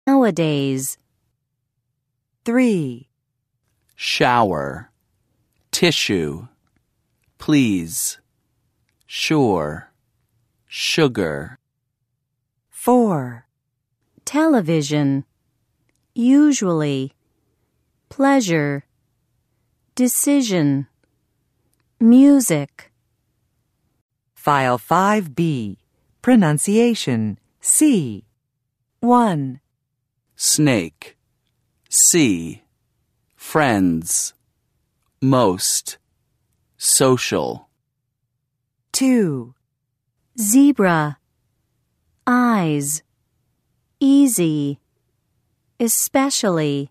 nowadays. 3. Shower, tissue, please, sure, sugar. 4. Television, usually, pleasure, decision, music. File 5B. Pronunciation. C. 1. Snake, see, friends, most, social. 2. Zebra, eyes, easy, especially.